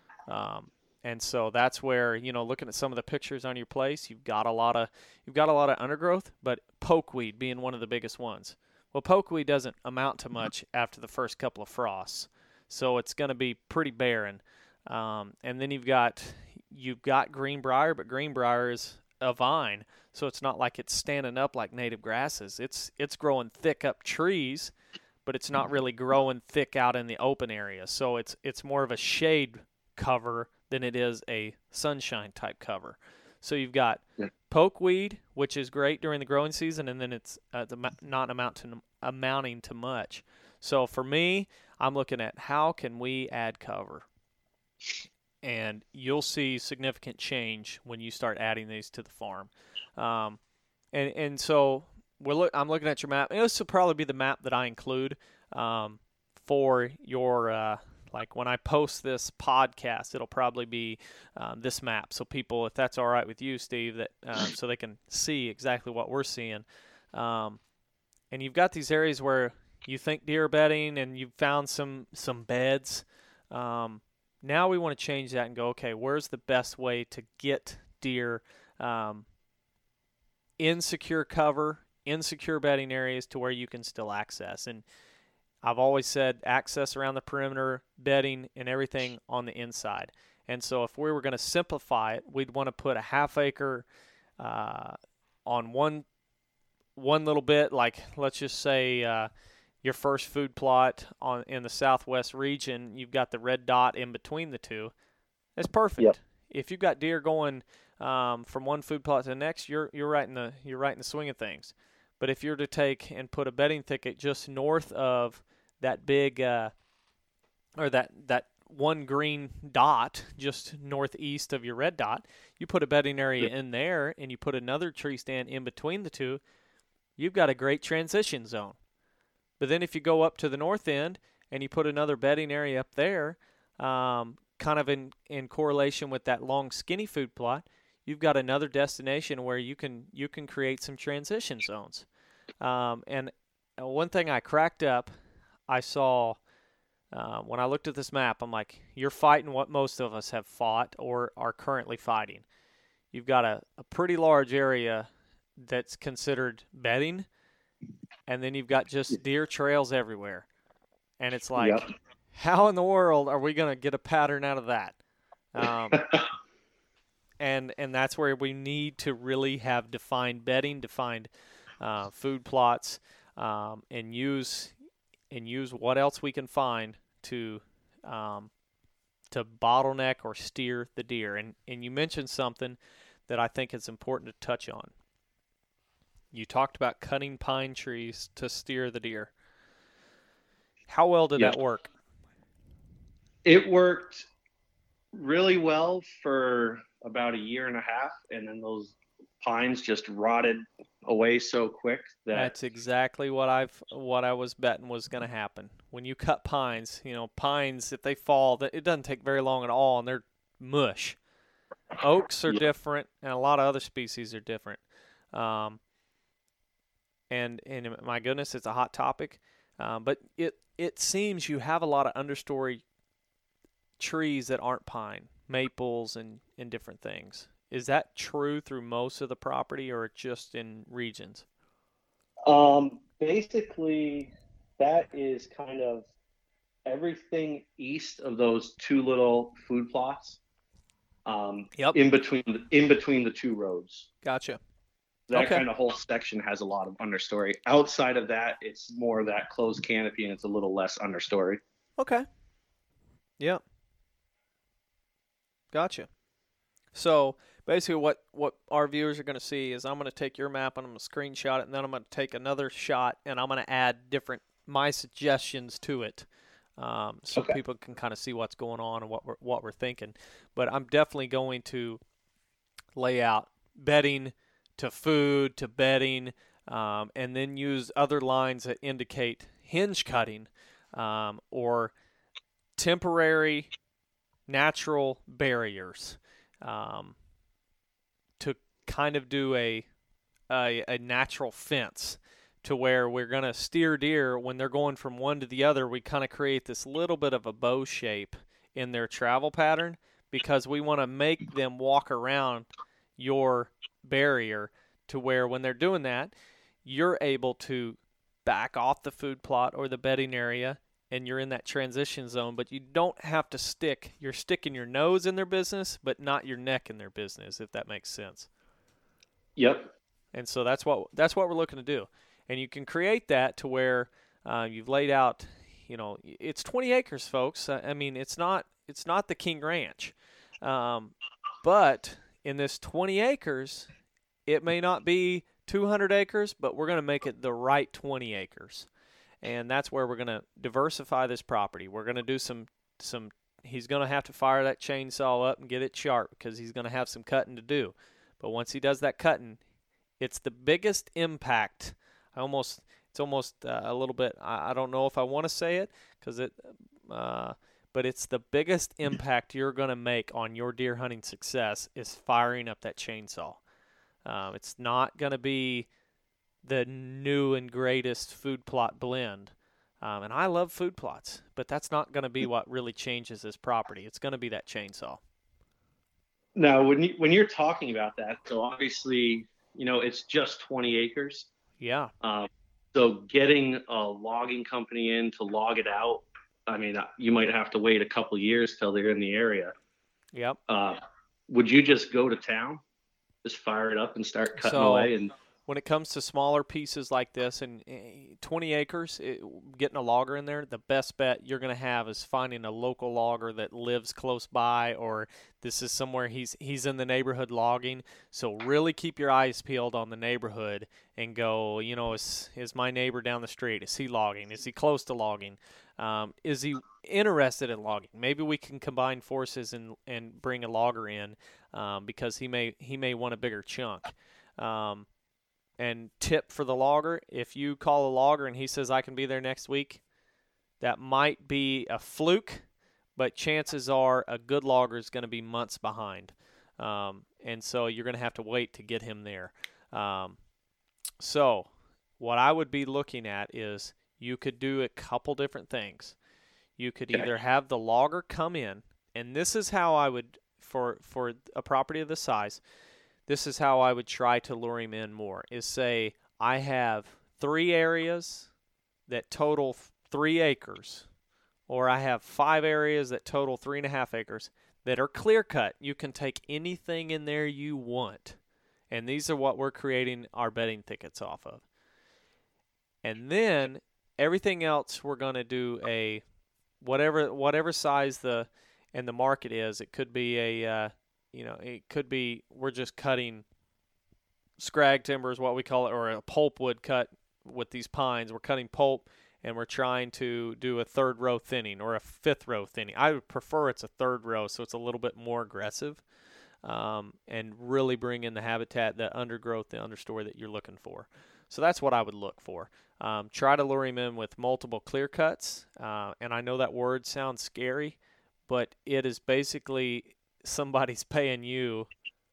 And so that's where, looking at some of the pictures on your place, you've got a lot of undergrowth, but pokeweed being one of the biggest ones. Well, pokeweed doesn't amount to much after the first couple of frosts, so it's going to be pretty barren. And then you've got greenbrier, but greenbrier is a vine, so it's not like it's standing up like native grasses. It's growing thick up trees, but it's not really growing thick out in the open area. So it's more of a shade cover than it is a sunshine type cover. So you've got pokeweed, which is great during the growing season, and then it's not amounting to much. So for me, I'm looking at how can we add cover, and you'll see significant change when you start adding these to the farm. And so I'm looking at your map. And this will probably be the map that I include for your like when I post this podcast, it'll probably be this map. So people, if that's all right with you, Steve, that so they can see exactly what we're seeing. And you've got these areas where you think deer bedding and you've found some beds. Now we want to change that and go, okay, where's the best way to get deer in secure cover, in secure bedding areas to where you can still access? And I've always said access around the perimeter, bedding, and everything on the inside. And so if we were going to simplify it, we'd want to put a half acre on one little bit, like let's just say your first food plot in the southwest region, you've got the red dot in between the two. That's perfect. Yep. If you've got deer going from one food plot to the next, you're right in the swing of things. But if you're to take and put a bedding thicket just north of that big or that one green dot just northeast of your red dot, you put a bedding area in there and you put another tree stand in between the two, you've got a great transition zone. But then if you go up to the north end and you put another bedding area up there, kind of in correlation with that long skinny food plot, you've got another destination where you can create some transition zones. And one thing I cracked up, I saw when I looked at this map, I'm like, you're fighting what most of us have fought or are currently fighting. You've got a pretty large area that's considered bedding, and then you've got just deer trails everywhere. And it's like, how in the world are we going to get a pattern out of that? And that's where we need to really have defined bedding, defined food plots, and use what else we can find to bottleneck or steer the deer. And you mentioned something that I think is important to touch on. You talked about cutting pine trees to steer the deer. How well did Yes. that work? It worked really well for about a year and a half, and then those pines just rotted away so quick that That's exactly what I was betting was going to happen. When you cut pines, pines, if they fall, it doesn't take very long at all, and they're mush. Oaks are Yeah. different, and a lot of other species are different. And my goodness, it's a hot topic. But it seems you have a lot of understory trees that aren't pine, maples and different things. Is that true through most of the property or just in regions? Basically, that is kind of everything east of those two little food plots. Yep. In between the two roads. Gotcha. That Okay. kind of whole section has a lot of understory. Outside of that, it's more of that closed canopy, and it's a little less understory. Okay. Yep. Gotcha. So basically what our viewers are going to see is I'm going to take your map and I'm going to screenshot it, and then I'm going to take another shot and I'm going to add my suggestions to it, so Okay. people can kind of see what's going on and what we're thinking. But I'm definitely going to lay out bedding to food to bedding, and then use other lines that indicate hinge cutting, or temporary natural barriers, to kind of do a natural fence to where we're going to steer deer when they're going from one to the other. We kind of create this little bit of a bow shape in their travel pattern because we want to make them walk around your barrier to where when they're doing that, you're able to back off the food plot or the bedding area and you're in that transition zone, but you don't have to you're sticking your nose in their business, but not your neck in their business, if that makes sense. Yep. And so that's what we're looking to do. And you can create that to where you've laid out, it's 20 acres, folks. I mean, it's not the King Ranch. But in this 20 acres, it may not be 200 acres, but we're going to make it the right 20 acres. And that's where we're going to diversify this property. We're going to do some he's going to have to fire that chainsaw up and get it sharp because he's going to have some cutting to do. But once he does that cutting, it's the biggest impact. It's almost a little bit, I don't know if I want to say it but it's the biggest impact you're going to make on your deer hunting success is firing up that chainsaw. It's not going to be the new and greatest food plot blend. And I love food plots, but that's not going to be what really changes this property. It's going to be that chainsaw. Now, when you're talking about that, so obviously, it's just 20 acres. Yeah. So getting a logging company in to log it out, I mean, you might have to wait a couple of years till they're in the area. Yep. Would you just go to town, just fire it up and start cutting away? And when it comes to smaller pieces like this and 20 acres, getting a logger in there, the best bet you're going to have is finding a local logger that lives close by, or this is somewhere he's in the neighborhood logging. So really keep your eyes peeled on the neighborhood and go, is my neighbor down the street, is he logging? Is he close to logging? Is he interested in logging? Maybe we can combine forces and bring a logger in, because he may want a bigger chunk. And tip for the logger, if you call a logger and he says, I can be there next week, that might be a fluke, but chances are a good logger is going to be months behind. And so you're going to have to wait to get him there. So what I would be looking at is you could do a couple different things. You could either have the logger come in, and this is how I would, for a property of this size, this is how I would try to lure him in more, is say I have 3 areas that total 3 acres, or I have 5 areas that total 3.5 acres that are clear cut. You can take anything in there you want. And these are what we're creating our bedding thickets off of. And then everything else we're going to do a whatever size the market is. It could be it could be we're just cutting scrag timber is what we call it, or a pulpwood cut with these pines. We're cutting pulp, and we're trying to do a third row thinning or a fifth row thinning. I would prefer it's a third row, so it's a little bit more aggressive, and really bring in the habitat, the undergrowth, the understory that you're looking for. So that's what I would look for. Try to lure him in with multiple clear cuts, and I know that word sounds scary, but it is basically somebody's paying you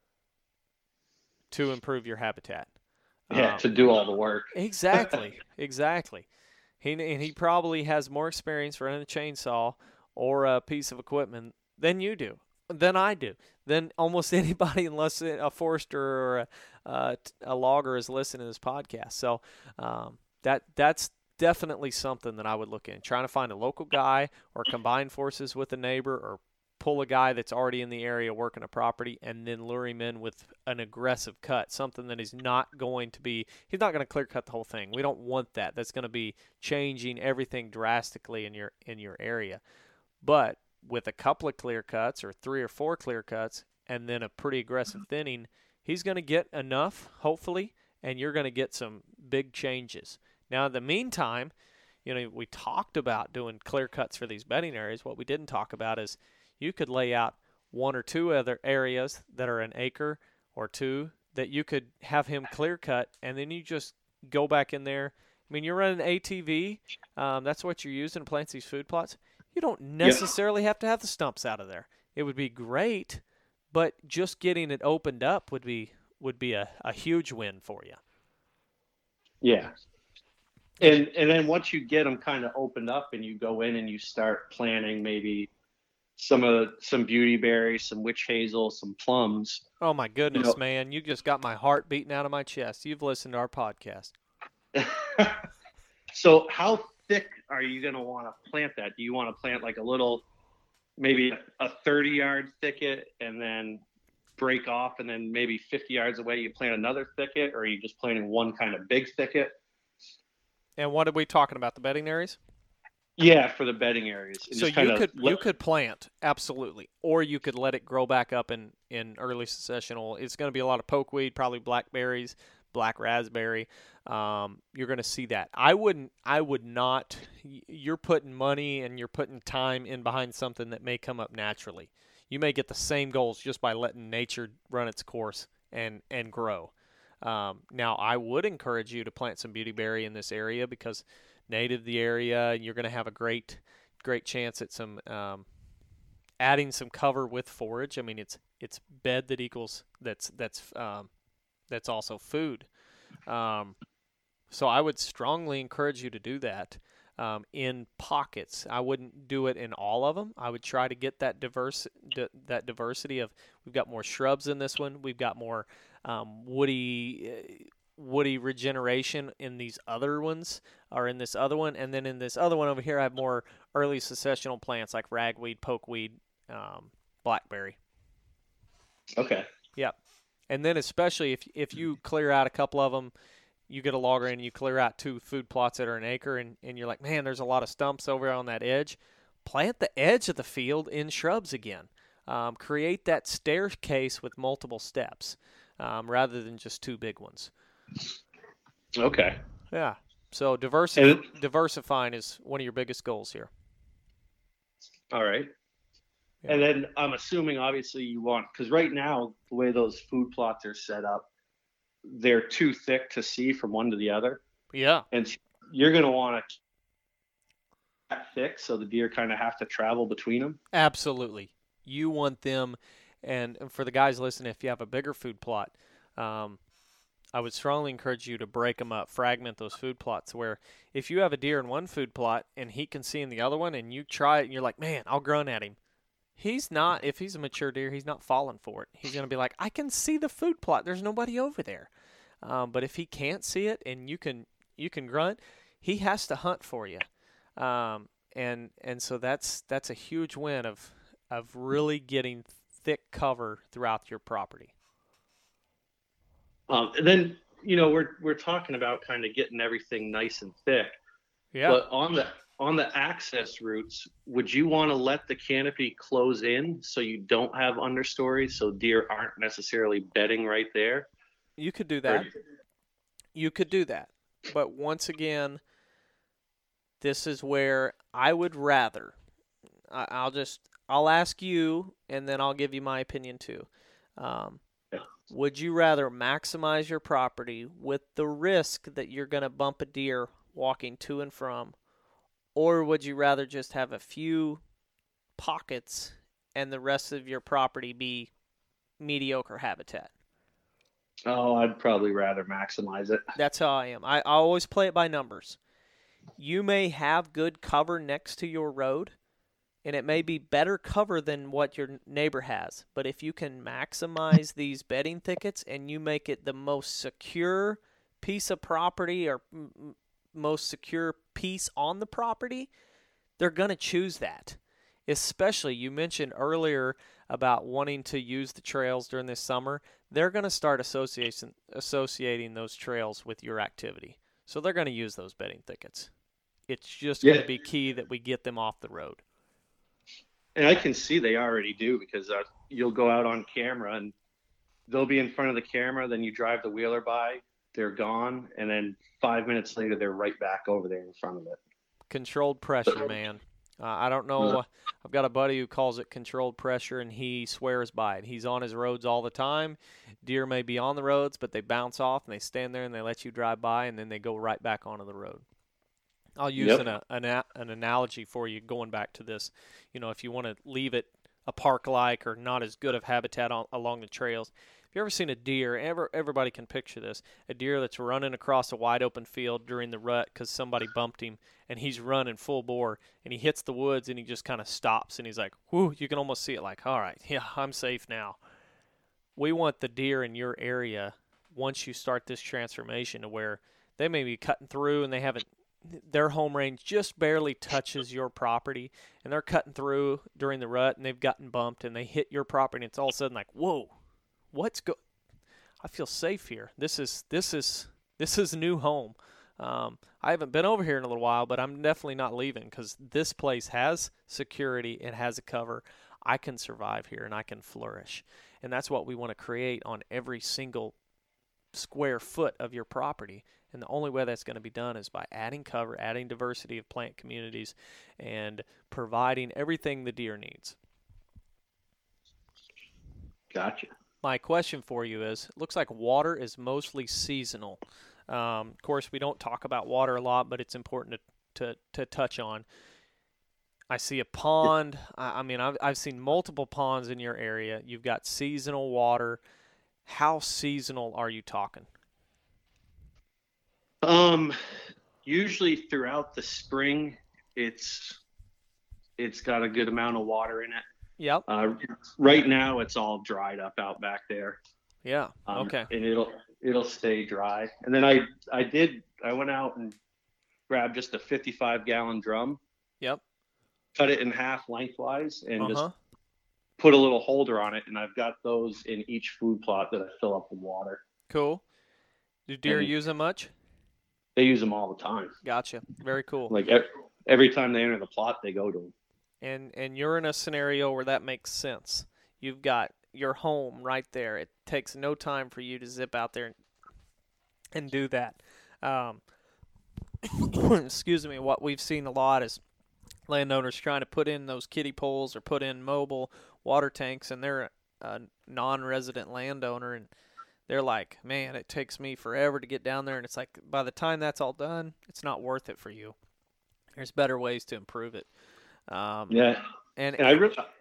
to improve your habitat. Yeah, to do all the work. Exactly. He probably has more experience running a chainsaw or a piece of equipment than you do, than I do, than almost anybody, unless a forester or a logger is listening to this podcast. So that's definitely something that I would look in. Trying to find a local guy or combine forces with a neighbor or pull a guy that's already in the area working a property and then lure him in with an aggressive cut, something that is not going to be – he's not going to clear cut the whole thing. We don't want that. That's going to be changing everything drastically in your area. But with a couple of clear cuts or 3 or 4 clear cuts and then a pretty aggressive thinning, he's going to get enough, hopefully, and you're going to get some big changes. Now, in the meantime, we talked about doing clear cuts for these bedding areas. What we didn't talk about is you could lay out 1 or 2 other areas that are an acre or 2 that you could have him clear cut, and then you just go back in there. I mean, you're running ATV. That's what you're using to plant these food plots. You don't necessarily have to have the stumps out of there. It would be great, but just getting it opened up would be a huge win for you. Yeah. And then once you get them kind of opened up and you go in and you start planting maybe some beauty berries, some witch hazel, some plums. Oh my goodness, man. You just got my heart beating out of my chest. You've listened to our podcast. So how thick are you going to want to plant that? Do you want to plant like a little, maybe a 30-yard thicket and then break off, and then maybe 50 yards away you plant another thicket, or are you just planting one kind of big thicket? And what are we talking about, the bedding areas? Yeah, for the bedding areas. So you could plant, absolutely, or you could let it grow back up in early successional. It's going to be a lot of pokeweed, probably blackberries, black raspberry. You're going to see that. I would not. You're putting money and you're putting time in behind something that may come up naturally. You may get the same goals just by letting nature run its course and grow. Now, I would encourage you to plant some beautyberry in this area because native to the area, you're going to have a great chance at some adding some cover with forage. I mean, it's bed that equals that's also food. So I would strongly encourage you to do that in pockets. I wouldn't do it in all of them. I would try to get that diversity of, we've got more shrubs in this one. We've got more woody regeneration in these other ones, or in this other one. And then in this other one over here, I have more early successional plants like ragweed, pokeweed, blackberry. Okay. Yep. And then especially if you clear out a couple of them, you get a logger and you clear out 2 food plots that are an acre, and you're like, man, there's a lot of stumps over on that edge. Plant the edge of the field in shrubs again. Create that staircase with multiple steps rather than just 2 big ones. Okay. Yeah. So diversifying is one of your biggest goals here. All right. Yeah. And then I'm assuming, obviously, you want, because right now, the way those food plots are set up, they're too thick to see from one to the other. Yeah. And you're going to want to keep that thick so the deer kind of have to travel between them. Absolutely. You want them, and for the guys listening, if you have a bigger food plot, I would strongly encourage you to break them up, fragment those food plots, where if you have a deer in one food plot and he can see in the other one and you try it and you're like, man, I'll grunt at him. He's not, if he's a mature deer, he's not falling for it. He's going to be like, I can see the food plot. There's nobody over there. But if he can't see it and you can grunt, he has to hunt for you. And so that's a huge win of really getting thick cover throughout your property. And then, we're talking about kind of getting everything nice and thick. Yeah. But on the access routes, would you want to let the canopy close in so you don't have understories, so deer aren't necessarily bedding right there? You could do that. You could do that. But once again, this is where I would rather. I'll ask you, and then I'll give you my opinion too. Would you rather maximize your property with the risk that you're going to bump a deer walking to and from, or would you rather just have a few pockets and the rest of your property be mediocre habitat? Oh, I'd probably rather maximize it. That's how I am. I always play it by numbers. You may have good cover next to your road, and it may be better cover than what your neighbor has. But if you can maximize these bedding thickets and you make it the most secure piece of property or most secure piece on the property, they're going to choose that. Especially, you mentioned earlier about wanting to use the trails during this summer. They're going to start associating those trails with your activity. So they're going to use those bedding thickets. It's just going to be key that we get them off the road. And I can see they already do, because you'll go out on camera and they'll be in front of the camera. Then you drive the wheeler by, they're gone. And then 5 minutes later, they're right back over there in front of it. Controlled pressure, man. I don't know. I've got a buddy who calls it controlled pressure, and he swears by it. He's on his roads all the time. Deer may be on the roads, but they bounce off, and they stand there, and they let you drive by, and then they go right back onto the road. I'll use an analogy for you going back to this. You know, if you want to leave it a park-like or not as good of habitat along the trails. If you ever seen a deer, everybody can picture this, a deer that's running across a wide-open field during the rut because somebody bumped him, and he's running full bore, and he hits the woods, and he just kind of stops, and he's like, whoo, you can almost see it like, all right, yeah, I'm safe now. We want the deer in your area, once you start this transformation, to where they may be cutting through, and their home range just barely touches your property, and they're cutting through during the rut, and they've gotten bumped, and they hit your property, and it's all of a sudden like, whoa, I feel safe here. This is a new home. I haven't been over here in a little while, but I'm definitely not leaving, because this place has security. It has a cover. I can survive here, and I can flourish. And that's what we want to create on every single square foot of your property. And the only way that's going to be done is by adding cover, adding diversity of plant communities, and providing everything the deer needs. Gotcha. My question for you is, it looks like water is mostly seasonal. Of course, we don't talk about water a lot, but it's important to touch on. I see a pond. I've seen multiple ponds in your area. You've got seasonal water. How seasonal are you talking? Usually throughout the spring, it's got a good amount of water in it. Yep. Right now it's all dried up out back there. Yeah. Okay. And it'll stay dry. And then I went out and grabbed just a 55-gallon drum. Yep. Cut it in half lengthwise and just put a little holder on it. And I've got those in each food plot that I fill up with water. Cool. Do deer use them much? They use them all the time. Gotcha. Very cool. Like every time they enter the plot, they go to them. And you're in a scenario where that makes sense. You've got your home right there. It takes no time for you to zip out there and do that. Excuse me. What we've seen a lot is landowners trying to put in those kiddie poles or put in mobile water tanks, and they're a non-resident landowner, and they're like, man, it takes me forever to get down there, and it's like, by the time that's all done, it's not worth it for you. There's better ways to improve it. And I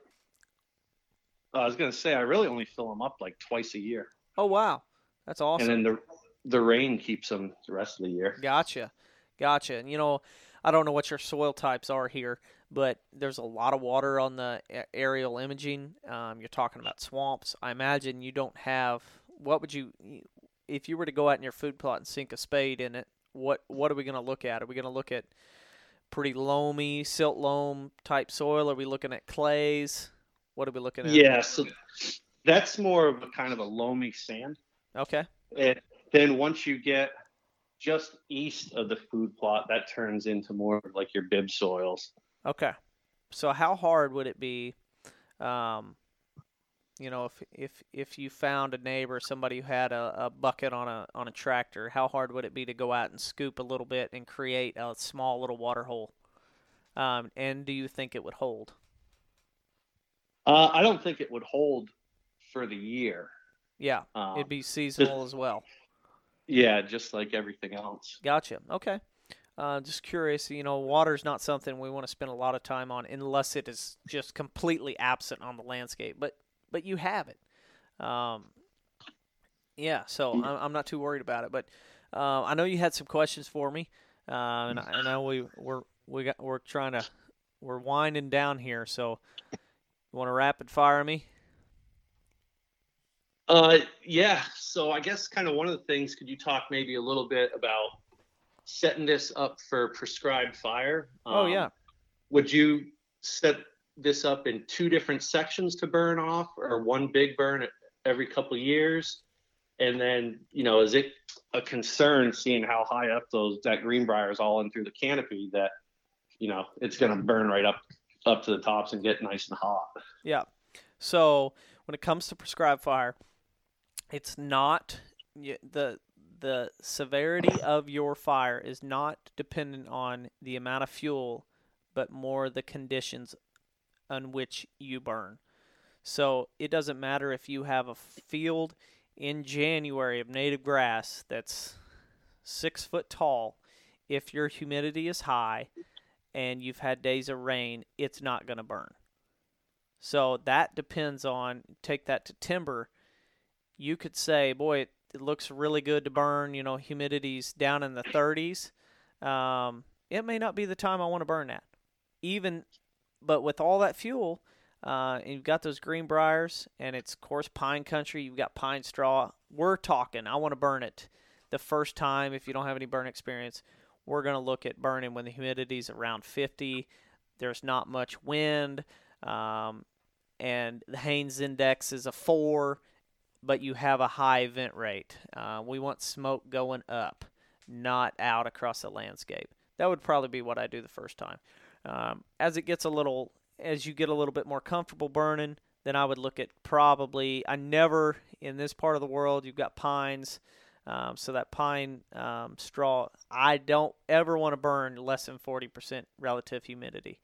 was going to say, I really only fill them up like twice a year. Oh, wow. That's awesome. And then the rain keeps them the rest of the year. Gotcha. And, I don't know what your soil types are here, but there's a lot of water on the aerial imaging. You're talking about swamps. I imagine you don't have – if you were to go out in your food plot and sink a spade in it, what are we going to look at? Are we going to look at pretty loamy, silt loam type soil? Are we looking at clays? What are we looking at? Yeah, so that's more of a kind of a loamy sand. Okay. And then once you get just east of the food plot, that turns into more of like your bib soils. Okay. So how hard would it be you know, if you found a neighbor, somebody who had a bucket on a tractor, how hard would it be to go out and scoop a little bit and create a small little water hole? And do you think it would hold? I don't think it would hold for the year. Yeah, it'd be seasonal as well. Yeah, just like everything else. Gotcha. Okay. Just curious, water's not something we want to spend a lot of time on unless it is just completely absent on the landscape. But you have it. Yeah, so I'm not too worried about it. But I know you had some questions for me, and I know we're winding down here. So you want to rapid fire me? Yeah. So I guess kind of one of the things, could you talk maybe a little bit about setting this up for prescribed fire? Yeah. Would you set this up in 2 different sections to burn off, or one big burn every couple of years? And then, is it a concern seeing how high up that greenbrier is all in through the canopy that, it's going to burn right up to the tops and get nice and hot? Yeah. So when it comes to prescribed fire, it's not the severity of your fire is not dependent on the amount of fuel, but more the conditions on which you burn. So it doesn't matter if you have a field in January of native grass that's 6 foot tall. If your humidity is high and you've had days of rain, it's not going to burn. So that depends on, take that to timber. You could say, boy, it looks really good to burn, humidity's down in the 30s. It may not be the time I want to burn that. But with all that fuel, and you've got those greenbriers, and it's, of course, pine country, you've got pine straw. We're talking, I want to burn it the first time. If you don't have any burn experience, we're going to look at burning when the humidity's around 50. There's not much wind, and the Haynes index is a 4. But you have a high vent rate. We want smoke going up, not out across the landscape. That would probably be what I do the first time. As you get a little bit more comfortable burning, then I would look at in this part of the world, you've got pines. So that pine straw, I don't ever want to burn less than 40% relative humidity.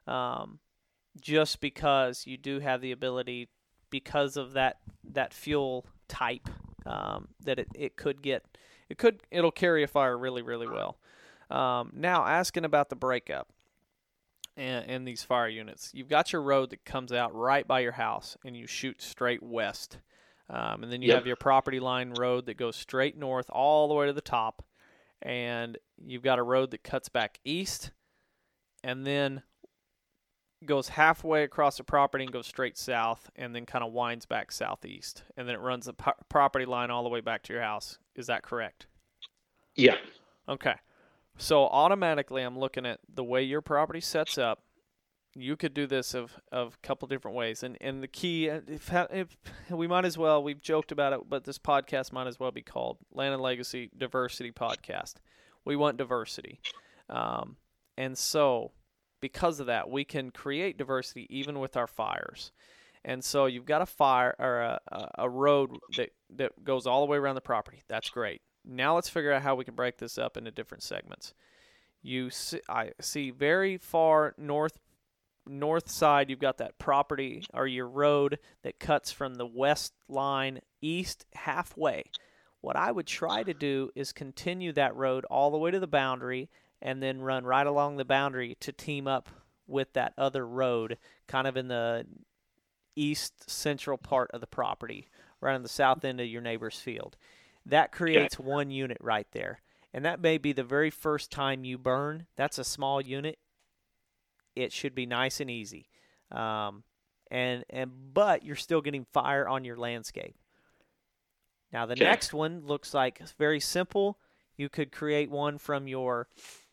Just because you do have the ability, because of that fuel type, that it'll carry a fire really, really well. Now, asking about the breakup and these fire units, you've got your road that comes out right by your house, and you shoot straight west, and then you have your property line road that goes straight north all the way to the top, and you've got a road that cuts back east, and then goes halfway across the property and goes straight south, and then kind of winds back southeast, and then it runs the property line all the way back to your house. Is that correct? Yeah. Okay. So automatically, I'm looking at the way your property sets up. You could do this of a couple different ways, and the key, if we might as well, we've joked about it, but this podcast might as well be called Land and Legacy Diversity Podcast. We want diversity, and so, because of that, we can create diversity even with our fires. And so you've got a fire or a road that goes all the way around the property. That's great. Now let's figure out how we can break this up into different segments. I see very far north side, you've got that property or your road that cuts from the west line east halfway. What I would try to do is continue that road all the way to the boundary, and then run right along the boundary to team up with that other road, kind of in the east central part of the property, right on the south end of your neighbor's field. That creates one unit right there. And that may be the very first time you burn. That's a small unit. It should be nice and easy. But you're still getting fire on your landscape. Now the next one looks like very simple. You could create one from your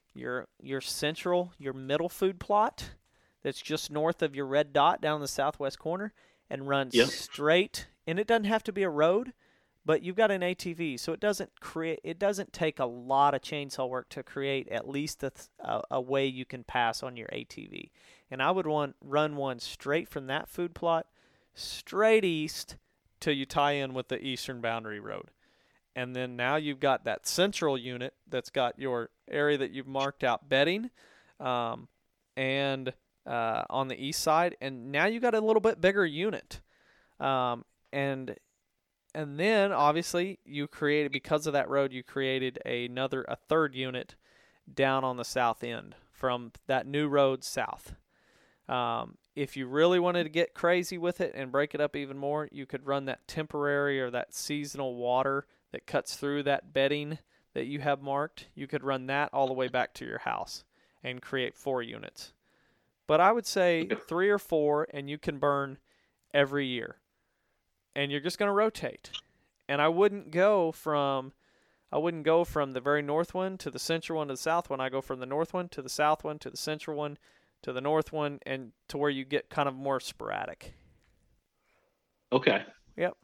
middle food plot that's just north of your red dot down in the southwest corner, and run straight. And it doesn't have to be a road, but you've got an ATV, so it doesn't take a lot of chainsaw work to create at least a way you can pass on your ATV. And I would run one straight from that food plot straight east till you tie in with the eastern boundary road. And then now you've got that central unit that's got your area that you've marked out bedding and on the east side. And now you got a little bit bigger unit. And then, obviously, you created, because of that road, you created a third unit down on the south end from that new road south. If you really wanted to get crazy with it and break it up even more, you could run that temporary or that seasonal water that cuts through that bedding that you have marked. You could run that all the way back to your house and create 4 units. But I would say 3 or 4, and you can burn every year. And you're just going to rotate. And I wouldn't go from the very north one to the central one to the south one. I go from the north one to the south one to the central one to the north one, and to where you get kind of more sporadic. Okay. Yep.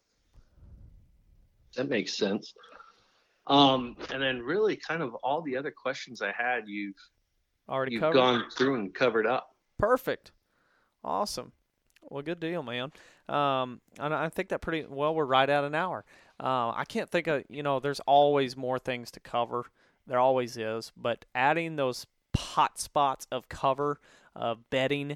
That makes sense. And then really kind of all the other questions I had, you've covered. Gone through and covered up. Perfect. Awesome. Well, good deal, man. And I think that pretty well, we're right at an hour. I can't think of, there's always more things to cover. There always is. But adding those hot spots of cover, of bedding,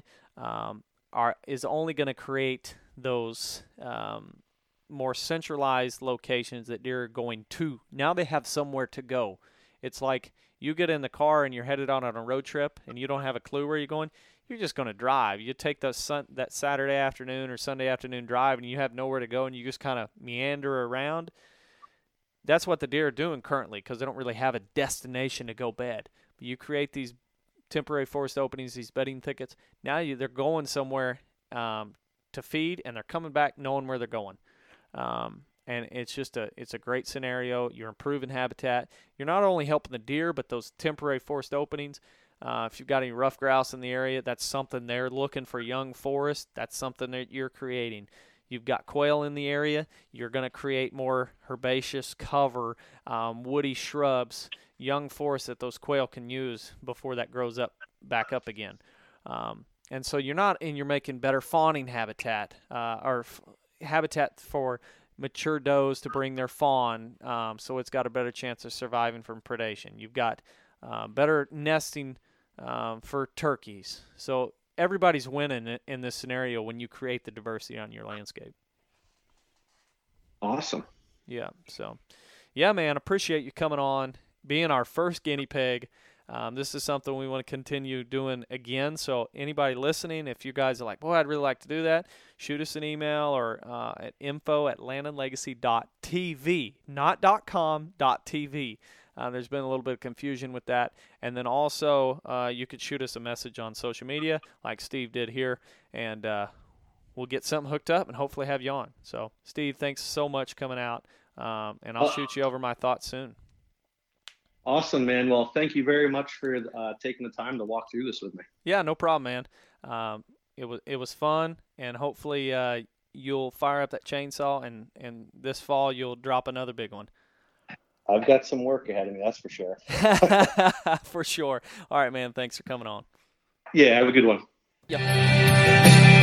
is only going to create those more centralized locations that deer are going to. Now they have somewhere to go. It's like you get in the car and you're headed on a road trip and you don't have a clue where you're going. You're just going to drive. You take that Saturday afternoon or Sunday afternoon drive and you have nowhere to go and you just kind of meander around. That's what the deer are doing currently because they don't really have a destination to go bed. But you create these temporary forest openings, these bedding thickets. Now they're going somewhere to feed, and they're coming back knowing where they're going. And it's a great scenario. You're improving habitat. You're not only helping the deer, but those temporary forest openings. If you've got any rough grouse in the area, that's something they're looking for. Young forest, that's something that you're creating. You've got quail in the area, you're going to create more herbaceous cover, woody shrubs, young forest that those quail can use before that grows back up again. And so you're making better fawning habitat, habitat for mature does to bring their fawn, so it's got a better chance of surviving from predation. You've got better nesting for turkeys. So everybody's winning in this scenario when you create the diversity on your landscape. Awesome. Yeah. So, yeah, man, appreciate you coming on, being our first guinea pig. This is something we want to continue doing again. So anybody listening, if you guys are like, boy, I'd really like to do that, shoot us an email or at info@landandlegacy.tv, not .com, .tv. There's been a little bit of confusion with that. And then also you could shoot us a message on social media like Steve did here, and we'll get something hooked up and hopefully have you on. So, Steve, thanks so much coming out, and I'll shoot you over my thoughts soon. Awesome, man. Well, thank you very much for taking the time to walk through this with me. Yeah, no problem, man. It was fun, and hopefully you'll fire up that chainsaw, and this fall you'll drop another big one. I've got some work ahead of me, that's for sure. For sure. All right, man. Thanks for coming on. Yeah, have a good one. Yep.